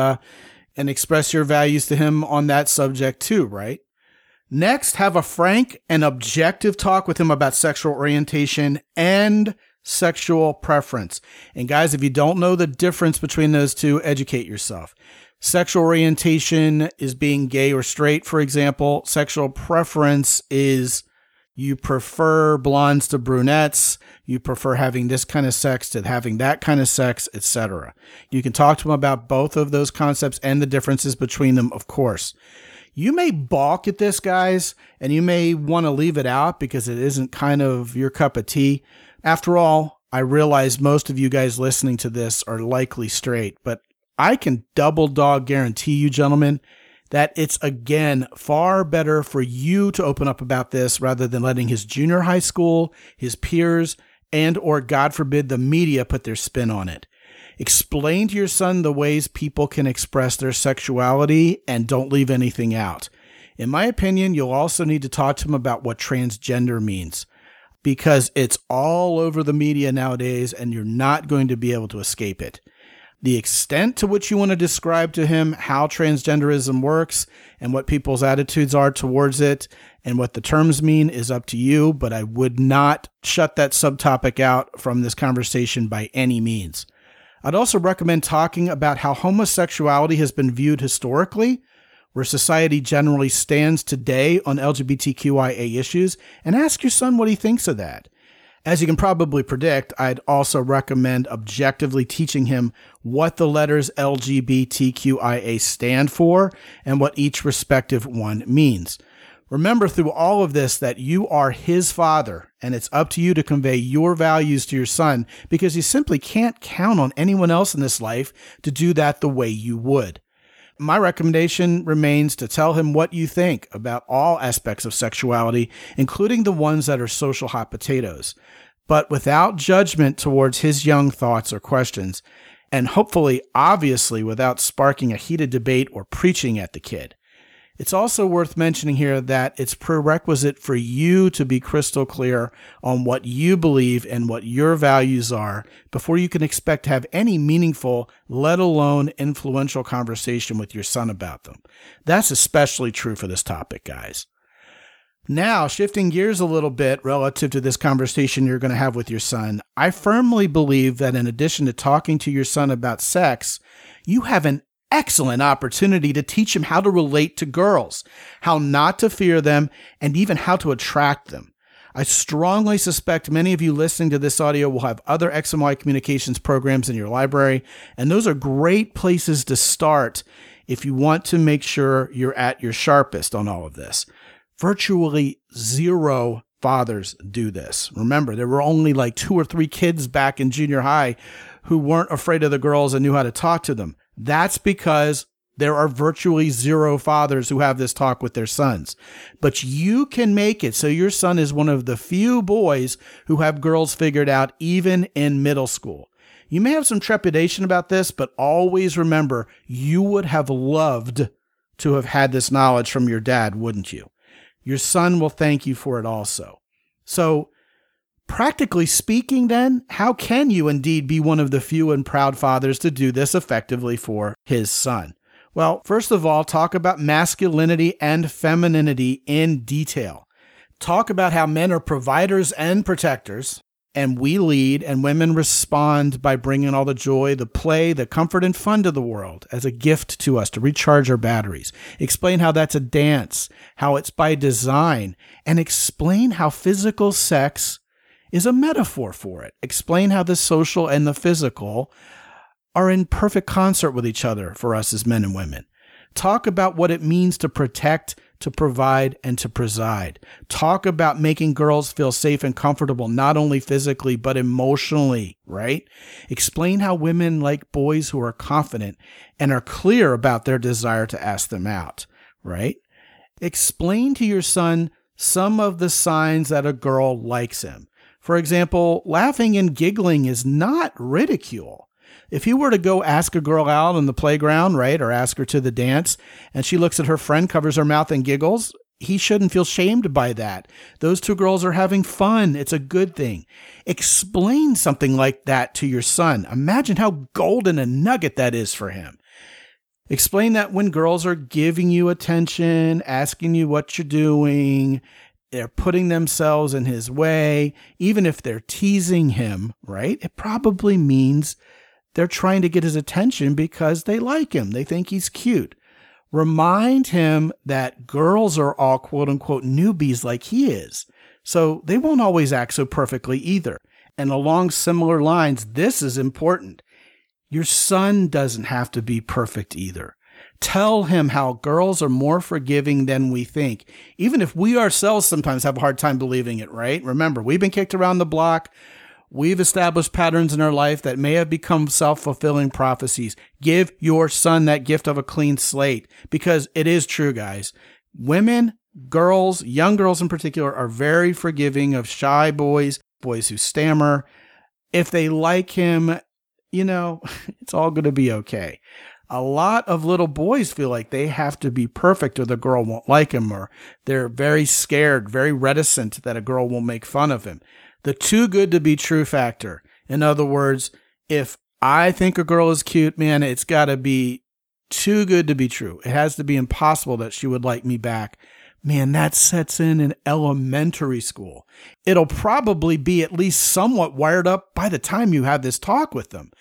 express your values to him on that subject too, right? Next, have a frank and objective talk with him about sexual orientation and sexual preference. And guys, if you don't know the difference between those two, educate yourself. Sexual orientation is being gay or straight, for example. Sexual preference is you prefer blondes to brunettes, you prefer having this kind of sex to having that kind of sex, etc. You can talk to them about both of those concepts and the differences between them, of course. You may balk at this, guys, and you may want to leave it out because it isn't kind of your cup of tea. After all, I realize most of you guys listening to this are likely straight, but I can double dog guarantee you, gentlemen, that it's, again, far better for you to open up about this rather than letting his junior high school, his peers, and or, God forbid, the media put their spin on it. Explain to your son the ways people can express their sexuality and don't leave anything out. In my opinion, you'll also need to talk to him about what transgender means, because it's all over the media nowadays and you're not going to be able to escape it. The extent to which you want to describe to him how transgenderism works and what people's attitudes are towards it and what the terms mean is up to you, but I would not shut that subtopic out from this conversation by any means. I'd also recommend talking about how homosexuality has been viewed historically, where society generally stands today on LGBTQIA issues, and ask your son what he thinks of that. As you can probably predict, I'd also recommend objectively teaching him what the letters LGBTQIA stand for and what each respective one means. Remember through all of this that you are his father, and it's up to you to convey your values to your son because you simply can't count on anyone else in this life to do that the way you would. My recommendation remains to tell him what you think about all aspects of sexuality, including the ones that are social hot potatoes, but without judgment towards his young thoughts or questions, and hopefully, obviously, without sparking a heated debate or preaching at the kid. It's also worth mentioning here that it's prerequisite for you to be crystal clear on what you believe and what your values are before you can expect to have any meaningful, let alone influential conversation with your son about them. That's especially true for this topic, guys. Now, shifting gears a little bit relative to this conversation you're going to have with your son, I firmly believe that in addition to talking to your son about sex, you have an excellent opportunity to teach him how to relate to girls, how not to fear them, and even how to attract them. I strongly suspect many of you listening to this audio will have other X and Y communications programs in your library, and those are great places to start if you want to make sure you're at your sharpest on all of this. Virtually zero fathers do this. Remember, there were only like 2 or 3 kids back in junior high who weren't afraid of the girls and knew how to talk to them. That's because there are virtually zero fathers who have this talk with their sons. But you can make it so your son is one of the few boys who have girls figured out even in middle school. You may have some trepidation about this, but always remember, you would have loved to have had this knowledge from your dad, wouldn't you? Your son will thank you for it also. So, practically speaking then, how can you indeed be one of the few and proud fathers to do this effectively for his son? Well, first of all, talk about masculinity and femininity in detail. Talk about how men are providers and protectors, and we lead, and women respond by bringing all the joy, the play, the comfort, and fun to the world as a gift to us to recharge our batteries. Explain how that's a dance, how it's by design, and explain how physical sex is a metaphor for it. Explain how the social and the physical are in perfect concert with each other for us as men and women. Talk about what it means to protect, to provide, and to preside. Talk about making girls feel safe and comfortable, not only physically, but emotionally, right? Explain how women like boys who are confident and are clear about their desire to ask them out, right? Explain to your son some of the signs that a girl likes him. For example, laughing and giggling is not ridicule. If you were to go ask a girl out on the playground, right, or ask her to the dance, and she looks at her friend, covers her mouth, and giggles, he shouldn't feel shamed by that. Those two girls are having fun. It's a good thing. Explain something like that to your son. Imagine how golden a nugget that is for him. Explain that when girls are giving you attention, asking you what you're doing, they're putting themselves in his way, even if they're teasing him, right, it probably means they're trying to get his attention because they like him. They think he's cute. Remind him that girls are all quote unquote newbies like he is. So they won't always act so perfectly either. And along similar lines, this is important. Your son doesn't have to be perfect either. Tell him how girls are more forgiving than we think, even if we ourselves sometimes have a hard time believing it, right? Remember, we've been kicked around the block. We've established patterns in our life that may have become self-fulfilling prophecies. Give your son that gift of a clean slate, because it is true, guys. Women, girls, young girls in particular, are very forgiving of shy boys, boys who stammer. If they like him, it's all going to be okay. A lot of little boys feel like they have to be perfect or the girl won't like him, or they're very scared, very reticent that a girl will make fun of him. The too good to be true factor. In other words, if I think a girl is cute, man, it's got to be too good to be true. It has to be impossible that she would like me back. Man, that sets in elementary school. It'll probably be at least somewhat wired up by the time you have this talk with them.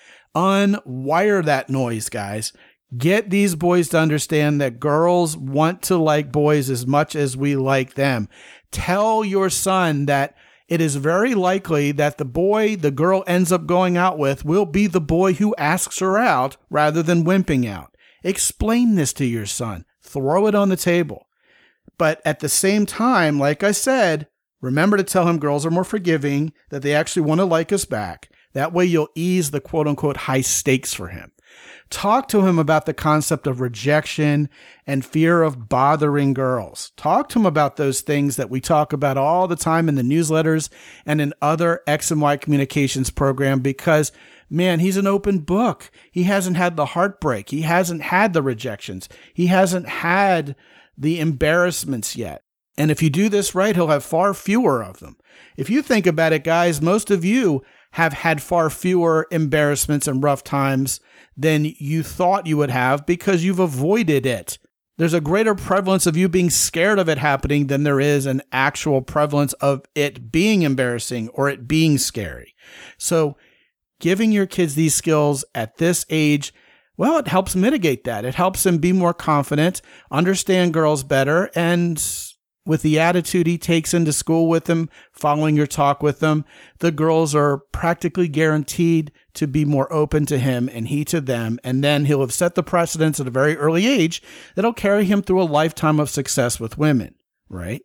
Unwire that noise, guys. Get these boys to understand that girls want to like boys as much as we like them. Tell your son that it is very likely that the boy the girl ends up going out with will be the boy who asks her out rather than wimping out. Explain this to your son. Throw it on the table. But at the same time, like I said, remember to tell him girls are more forgiving, that they actually want to like us back. That way you'll ease the quote-unquote high stakes for him. Talk to him about the concept of rejection and fear of bothering girls. Talk to him about those things that we talk about all the time in the newsletters and in other X and Y communications program, because, man, he's an open book. He hasn't had the heartbreak. He hasn't had the rejections. He hasn't had the embarrassments yet. And if you do this right, he'll have far fewer of them. If you think about it, guys, most of you have had far fewer embarrassments and rough times than you thought you would have because you've avoided it. There's a greater prevalence of you being scared of it happening than there is an actual prevalence of it being embarrassing or it being scary. So giving your kids these skills at this age, well, it helps mitigate that. It helps them be more confident, understand girls better, and with the attitude he takes into school with them, following your talk with them, the girls are practically guaranteed to be more open to him and he to them. And then he'll have set the precedence at a very early age that'll carry him through a lifetime of success with women, right?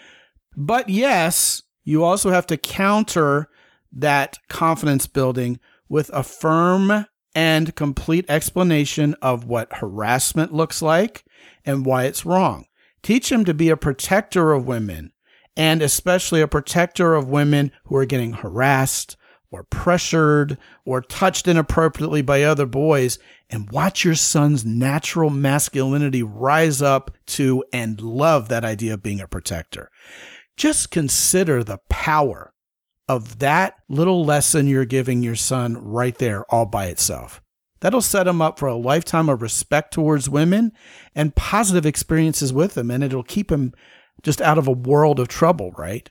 But yes, you also have to counter that confidence building with a firm and complete explanation of what harassment looks like and why it's wrong. Teach him to be a protector of women, and especially a protector of women who are getting harassed or pressured or touched inappropriately by other boys, and watch your son's natural masculinity rise up to and love that idea of being a protector. Just consider the power of that little lesson you're giving your son right there all by itself. That'll set him up for a lifetime of respect towards women and positive experiences with them, and it'll keep him just out of a world of trouble, right?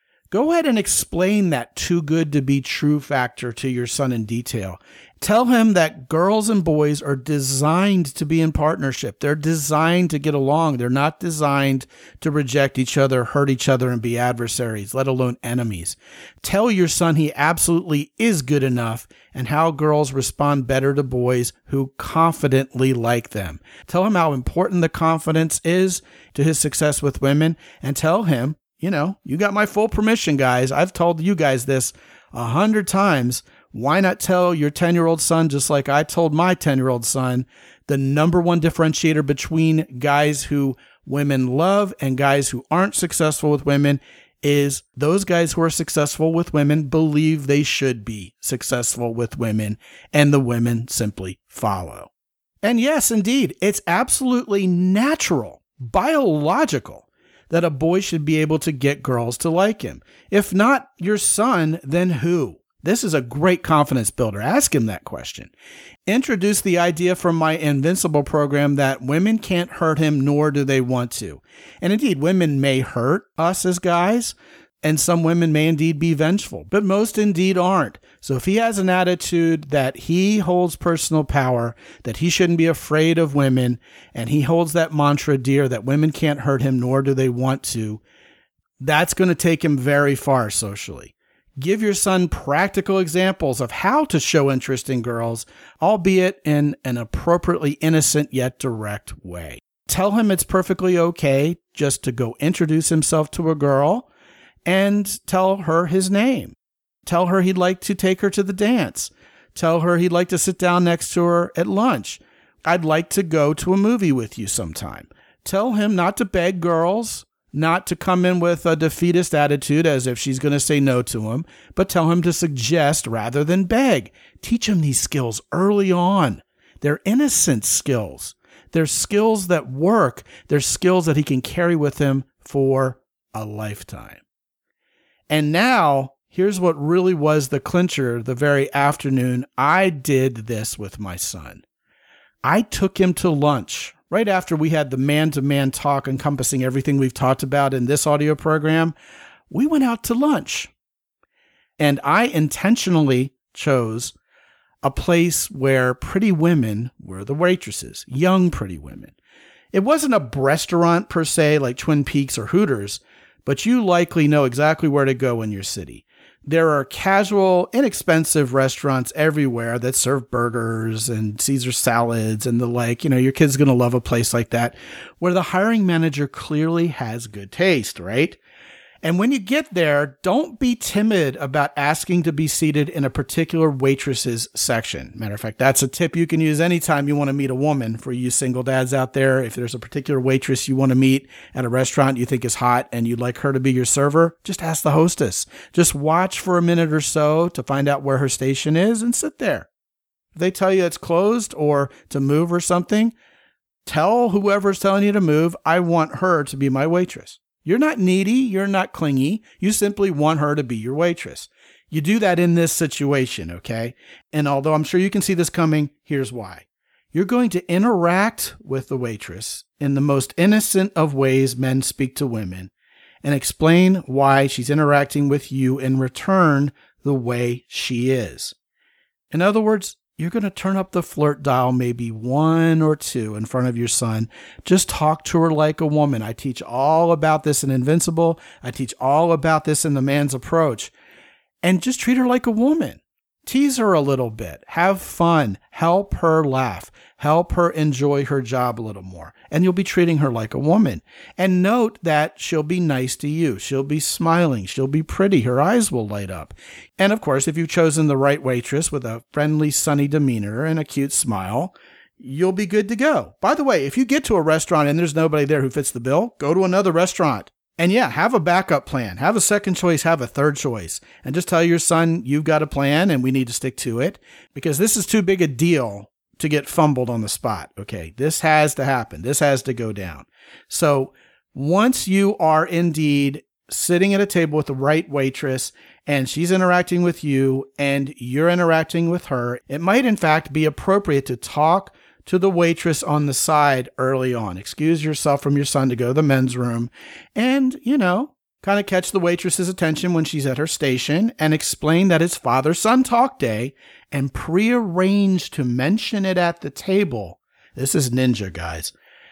Go ahead and explain that too good to be true factor to your son in detail. Tell him that girls and boys are designed to be in partnership. They're designed to get along. They're not designed to reject each other, hurt each other, and be adversaries, let alone enemies. Tell your son he absolutely is good enough and how girls respond better to boys who confidently like them. Tell him how important the confidence is to his success with women, and tell him, you got my full permission, guys. I've told you guys this 100 times. Why not tell your 10-year-old son, just like I told my 10-year-old son, the number one differentiator between guys who women love and guys who aren't successful with women is those guys who are successful with women believe they should be successful with women, and the women simply follow. And yes, indeed, it's absolutely natural, biological, that a boy should be able to get girls to like him. If not your son, then who? This is a great confidence builder. Ask him that question. Introduce the idea from my Invincible program that women can't hurt him, nor do they want to. And indeed, women may hurt us as guys, and some women may indeed be vengeful, but most indeed aren't. So if he has an attitude that he holds personal power, that he shouldn't be afraid of women, and he holds that mantra dear that women can't hurt him, nor do they want to, that's going to take him very far socially. Give your son practical examples of how to show interest in girls, albeit in an appropriately innocent yet direct way. Tell him it's perfectly okay just to go introduce himself to a girl and tell her his name. Tell her he'd like to take her to the dance. Tell her he'd like to sit down next to her at lunch. I'd like to go to a movie with you sometime. Tell him not to beg girls, not to come in with a defeatist attitude as if she's going to say no to him, but tell him to suggest rather than beg. Teach him these skills early on. They're innocent skills. They're skills that work. They're skills that he can carry with him for a lifetime. And now, here's what really was the clincher the very afternoon I did this with my son. I took him to lunch right after we had the man-to-man talk encompassing everything we've talked about in this audio program. We went out to lunch. And I intentionally chose a place where pretty women were the waitresses, young pretty women. It wasn't a restaurant per se like Twin Peaks or Hooters, but you likely know exactly where to go in your city. There are casual, inexpensive restaurants everywhere that serve burgers and Caesar salads and the like. Your kid's going to love a place like that where the hiring manager clearly has good taste, right? And when you get there, don't be timid about asking to be seated in a particular waitress's section. Matter of fact, that's a tip you can use anytime you want to meet a woman. For you single dads out there, if there's a particular waitress you want to meet at a restaurant you think is hot and you'd like her to be your server, just ask the hostess. Just watch for a minute or so to find out where her station is and sit there. If they tell you it's closed or to move or something, tell whoever's telling you to move, I want her to be my waitress. You're not needy. You're not clingy. You simply want her to be your waitress. You do that in this situation, okay? And although I'm sure you can see this coming, here's why. You're going to interact with the waitress in the most innocent of ways men speak to women and explain why she's interacting with you in return the way she is. In other words, you're going to turn up the flirt dial maybe 1 or 2 in front of your son. Just talk to her like a woman. I teach all about this in Invincible. I teach all about this in The Man's Approach. And just treat her like a woman. Tease her a little bit. Have fun. Help her laugh. Help her enjoy her job a little more. And you'll be treating her like a woman. And note that she'll be nice to you. She'll be smiling. She'll be pretty. Her eyes will light up. And of course, if you've chosen the right waitress with a friendly, sunny demeanor and a cute smile, you'll be good to go. By the way, if you get to a restaurant and there's nobody there who fits the bill, go to another restaurant. And yeah, have a backup plan. Have a second choice, have a third choice. And just tell your son you've got a plan and we need to stick to it because this is too big a deal to get fumbled on the spot. Okay, this has to happen. This has to go down. So once you are indeed sitting at a table with the right waitress and she's interacting with you and you're interacting with her, it might in fact be appropriate to talk to the waitress on the side early on. Excuse yourself from your son to go to the men's room and, kind of catch the waitress's attention when she's at her station and explain that it's father-son talk day and prearrange to mention it at the table. This is ninja, guys.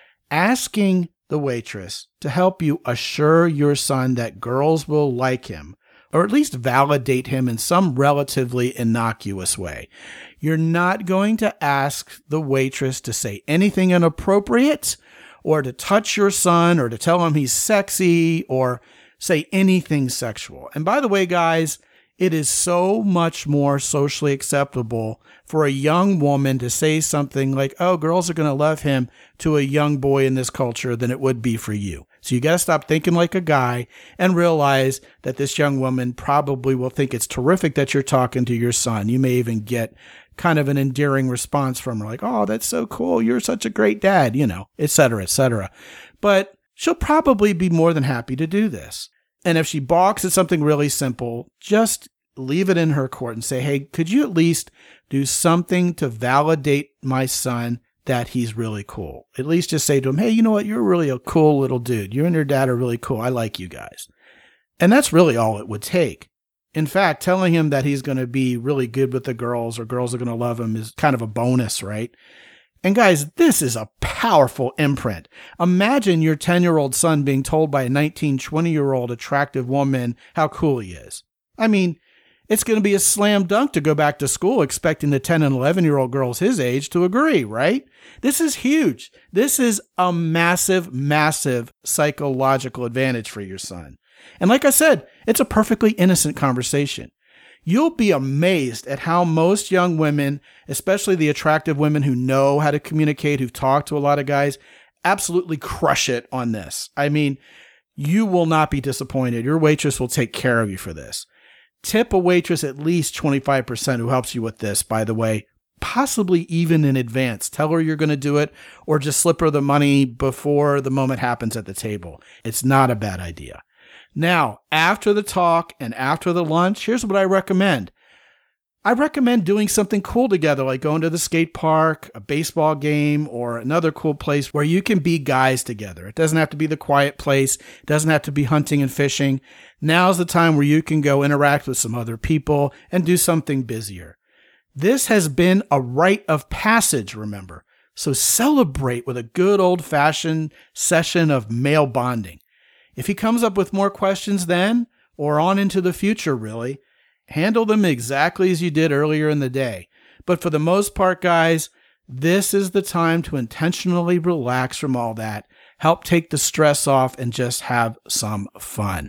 Asking the waitress to help you assure your son that girls will like him, or at least validate him in some relatively innocuous way. You're not going to ask the waitress to say anything inappropriate or to touch your son or to tell him he's sexy or say anything sexual. And by the way, guys, it is so much more socially acceptable for a young woman to say something like, oh, girls are going to love him to a young boy in this culture than it would be for you. So you got to stop thinking like a guy and realize that this young woman probably will think it's terrific that you're talking to your son. You may even get kind of an endearing response from her like, oh, that's so cool. You're such a great dad, et cetera, et cetera. But she'll probably be more than happy to do this. And if she balks at something really simple, just leave it in her court and say, hey, could you at least do something to validate my son that he's really cool? At least just say to him, hey, you know what? You're really a cool little dude. You and your dad are really cool. I like you guys. And that's really all it would take. In fact, telling him that he's going to be really good with the girls or girls are going to love him is kind of a bonus, right? And guys, this is a powerful imprint. Imagine your 10-year-old son being told by a 19, 20-year-old attractive woman how cool he is. I mean, it's going to be a slam dunk to go back to school expecting the 10 and 11-year-old girls his age to agree, right? This is huge. This is a massive, massive psychological advantage for your son. And like I said, it's a perfectly innocent conversation. You'll be amazed at how most young women, especially the attractive women who know how to communicate, who've talked to a lot of guys, absolutely crush it on this. I mean, you will not be disappointed. Your waitress will take care of you for this. Tip a waitress at least 25% who helps you with this, by the way, possibly even in advance. Tell her you're going to do it or just slip her the money before the moment happens at the table. It's not a bad idea. Now, after the talk and after the lunch, here's what I recommend. I recommend doing something cool together, like going to the skate park, a baseball game, or another cool place where you can be guys together. It doesn't have to be the quiet place. It doesn't have to be hunting and fishing. Now's the time where you can go interact with some other people and do something busier. This has been a rite of passage, remember. So celebrate with a good old-fashioned session of male bonding. If he comes up with more questions then, or on into the future really, handle them exactly as you did earlier in the day. But for the most part, guys, this is the time to intentionally relax from all that, help take the stress off, and just have some fun.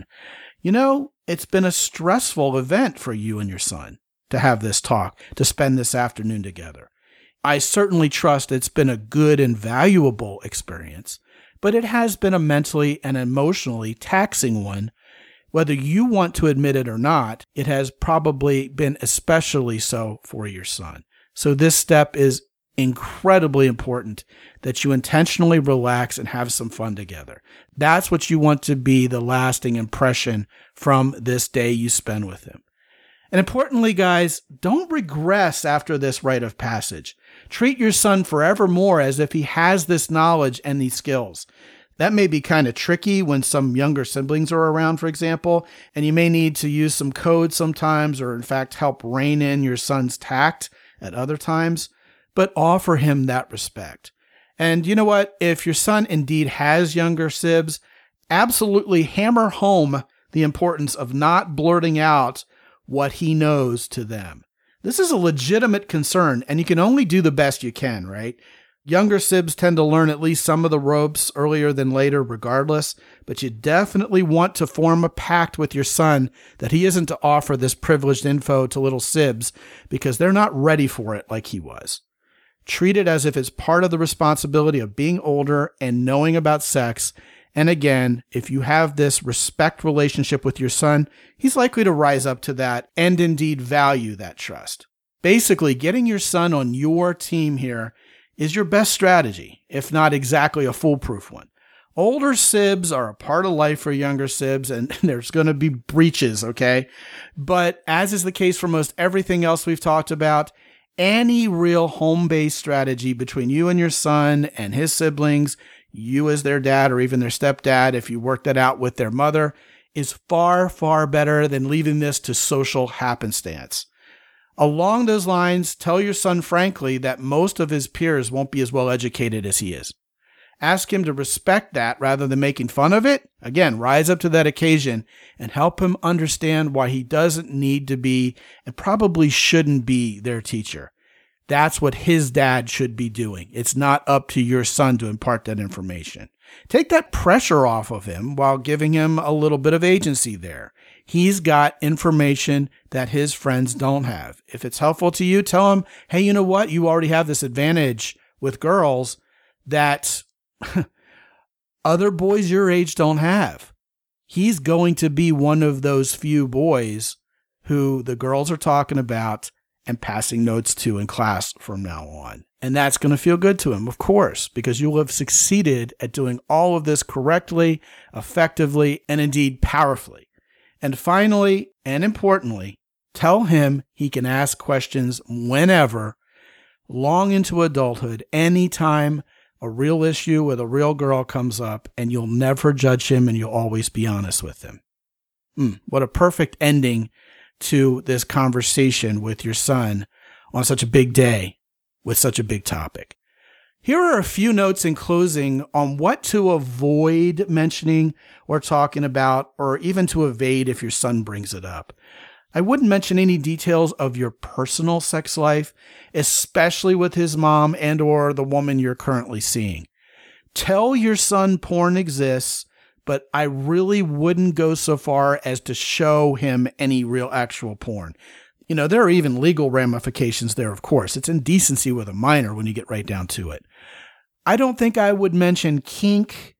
It's been a stressful event for you and your son to have this talk, to spend this afternoon together. I certainly trust it's been a good and valuable experience, but it has been a mentally and emotionally taxing one. Whether you want to admit it or not, it has probably been especially so for your son. So this step is incredibly important, that you intentionally relax and have some fun together. That's what you want to be the lasting impression from this day you spend with him. And importantly, guys, don't regress after this rite of passage. Treat your son forevermore as if he has this knowledge and these skills. That may be kind of tricky when some younger siblings are around, for example, and you may need to use some code sometimes or, in fact, help rein in your son's tact at other times, but offer him that respect. And you know what? If your son indeed has younger sibs, absolutely hammer home the importance of not blurting out what he knows to them. This is a legitimate concern, and you can only do the best you can, right? Younger sibs tend to learn at least some of the ropes earlier than later regardless, but you definitely want to form a pact with your son that he isn't to offer this privileged info to little sibs because they're not ready for it like he was. Treat it as if it's part of the responsibility of being older and knowing about sex. And again, if you have this respect relationship with your son, he's likely to rise up to that and indeed value that trust. Basically, getting your son on your team here is your best strategy, if not exactly a foolproof one. Older sibs are a part of life for younger sibs, and there's going to be breaches, okay? But as is the case for most everything else we've talked about, any real home-based strategy between you and your son and his siblings, you as their dad or even their stepdad, if you work that out with their mother, is far, far better than leaving this to social happenstance. Along those lines, tell your son frankly that most of his peers won't be as well educated as he is. Ask him to respect that rather than making fun of it. Again, rise up to that occasion and help him understand why he doesn't need to be and probably shouldn't be their teacher. That's what his dad should be doing. It's not up to your son to impart that information. Take that pressure off of him while giving him a little bit of agency there. He's got information that his friends don't have. If it's helpful to you, tell him, hey, you know what? You already have this advantage with girls that other boys your age don't have. He's going to be one of those few boys who the girls are talking about and passing notes to in class from now on. And that's going to feel good to him, of course, because you'll have succeeded at doing all of this correctly, effectively, and indeed powerfully. And finally, and importantly, tell him he can ask questions whenever, long into adulthood, anytime a real issue with a real girl comes up, and you'll never judge him and you'll always be honest with him. What a perfect ending to this conversation with your son on such a big day with such a big topic. Here are a few notes in closing on what to avoid mentioning or talking about, or even to evade if your son brings it up. I wouldn't mention any details of your personal sex life, especially with his mom and or the woman you're currently seeing. Tell your son porn exists, but I really wouldn't go so far as to show him any real actual porn. You know, there are even legal ramifications there, of course. It's indecency with a minor when you get right down to it. I don't think I would mention kink,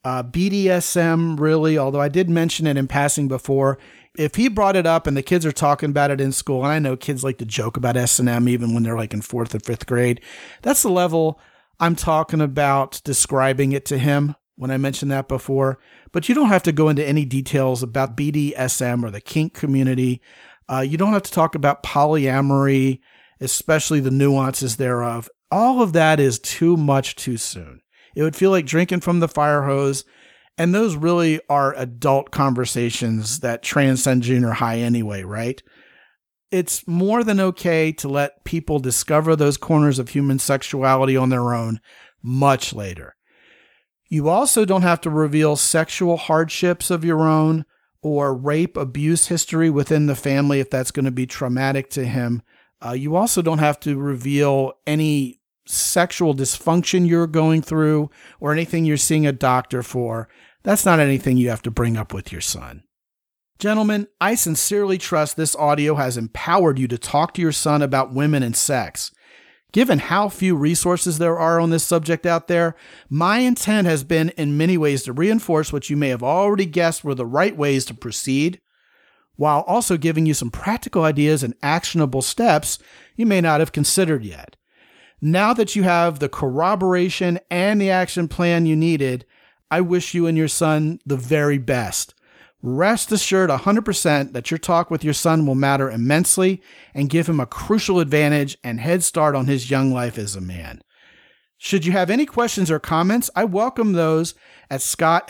BDSM, really, although I did mention it in passing before. If he brought it up and the kids are talking about it in school, and I know kids like to joke about S&M even when they're like in 4th or 5th grade, that's the level I'm talking about describing it to him when I mentioned that before. But you don't have to go into any details about BDSM or the kink community. You don't have to talk about polyamory, especially the nuances thereof. All of that is too much too soon. It would feel like drinking from the fire hose. And those really are adult conversations that transcend junior high anyway, right? It's more than okay to let people discover those corners of human sexuality on their own much later. You also don't have to reveal sexual hardships of your own or rape abuse history within the family if that's going to be traumatic to him. You also don't have to reveal any sexual dysfunction you're going through or anything you're seeing a doctor for. That's not anything you have to bring up with your son. Gentlemen, I sincerely trust this audio has empowered you to talk to your son about women and sex. Given how few resources there are on this subject out there, my intent has been in many ways to reinforce what you may have already guessed were the right ways to proceed, while also giving you some practical ideas and actionable steps you may not have considered yet. Now that you have the corroboration and the action plan you needed, I wish you and your son the very best. Rest assured 100% that your talk with your son will matter immensely and give him a crucial advantage and head start on his young life as a man. Should you have any questions or comments, I welcome those at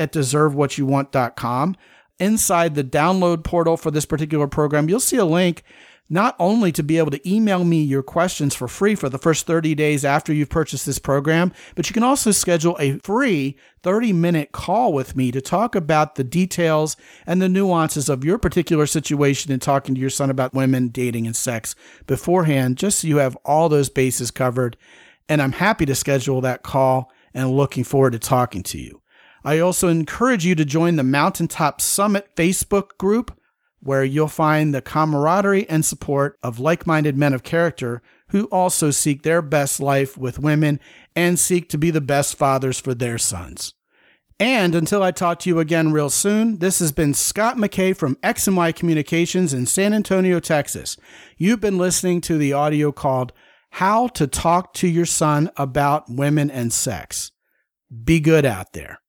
scott@deservewhatyouwant.com. Inside the download portal for this particular program, you'll see a link not only to be able to email me your questions for free for the first 30 days after you've purchased this program, but you can also schedule a free 30-minute call with me to talk about the details and the nuances of your particular situation and talking to your son about women, dating, and sex beforehand, just so you have all those bases covered. And I'm happy to schedule that call and looking forward to talking to you. I also encourage you to join the Mountaintop Summit Facebook group, where you'll find the camaraderie and support of like-minded men of character who also seek their best life with women and seek to be the best fathers for their sons. And until I talk to you again real soon, this has been Scott McKay from X&Y Communications in San Antonio, Texas. You've been listening to the audio called How to Talk to Your Son About Women and Sex. Be good out there.